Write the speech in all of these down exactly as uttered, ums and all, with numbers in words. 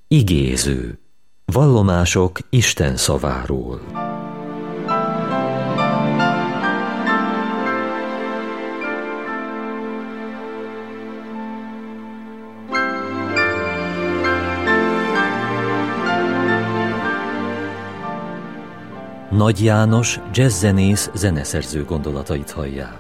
Igéző. Vallomások Isten szaváról. Nagy János jazzzenész zeneszerző gondolatait hallják.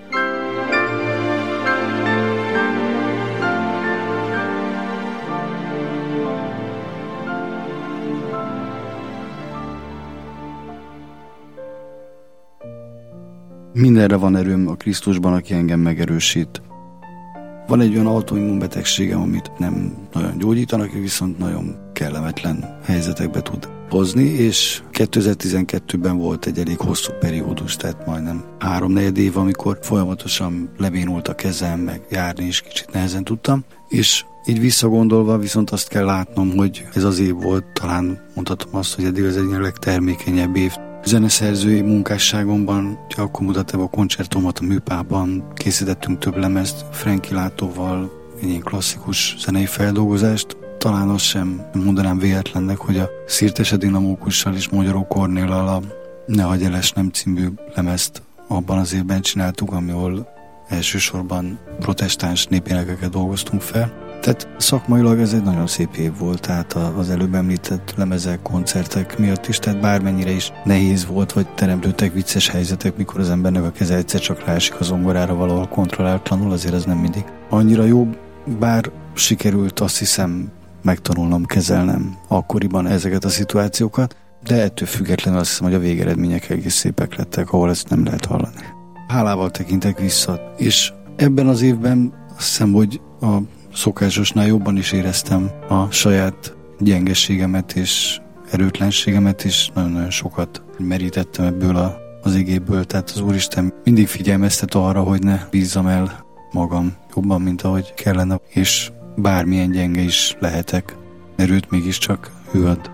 Mindenre van erőm a Krisztusban, aki engem megerősít. Van egy olyan autoimmunbetegségem, amit nem nagyon gyógyítanak, viszont nagyon kellemetlen helyzetekbe tud hozni, és kétezer-tizenkettőben volt egy elég hosszú periódus, tehát majdnem háromnegyed év, amikor folyamatosan lebénult a kezem, meg járni is kicsit nehezen tudtam, és így visszagondolva viszont azt kell látnom, hogy ez az év volt, talán mondhatom azt, hogy eddig az egyik legtermékenyebb év. Zeneszerzői munkásságomban, akkor mutattam a koncertomat a Műpában, készítettünk több lemezt, Frankie Látóval, egy ilyen klasszikus zenei feldolgozást. Talán azt sem mondanám véletlennek, hogy a Szirtese Dinamókussal és Magyaró Kornéllal a Ne hagyj el esnem című lemezt abban az évben csináltuk, ahol elsősorban protestáns népénekeket dolgoztunk fel. Tehát szakmailag ez egy nagyon szép év volt, tehát az előbb említett lemezek, koncertek miatt is, tehát bármennyire is nehéz volt, vagy teremtődtek vicces helyzetek, mikor az embernek a keze egyszer csak ráesik a zongorára valahol kontrollálatlanul, azért ez nem mindig annyira jó, bár sikerült azt hiszem megtanulnom, kezelnem akkoriban ezeket a szituációkat, de ettől függetlenül azt hiszem, hogy a végeredmények egész szépek lettek, ahol ezt nem lehet hallani. Hálával tekintek vissza, és ebben az évben azt hiszem, hogy a szokásosnál jobban is éreztem a saját gyengeségemet és erőtlenségemet, és nagyon-nagyon sokat merítettem ebből a, az igéből. Tehát az Úristen mindig figyelmeztet arra, hogy ne bízzam el magam jobban, mint ahogy kellene, és bármilyen gyenge is lehetek, erőt mégiscsak ő ad.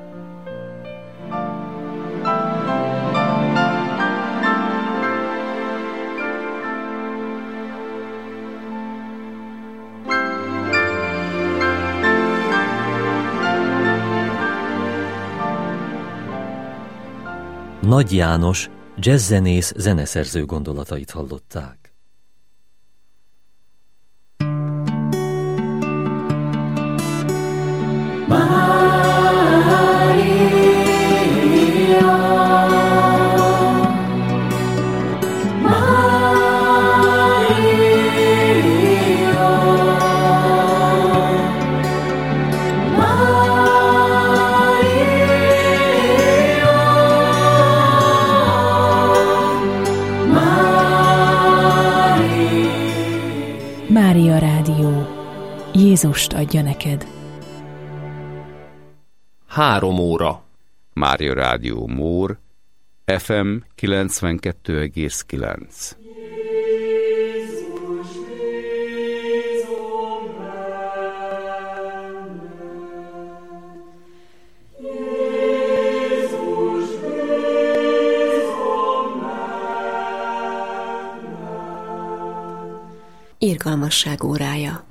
Nagy János jazzzenész zeneszerző gondolatait hallották. Mária Rádió. Jézust adja neked. Három óra. Mária Rádió Mór, ef em kilencvenkettő egész kilenc. Irgalmasság órája.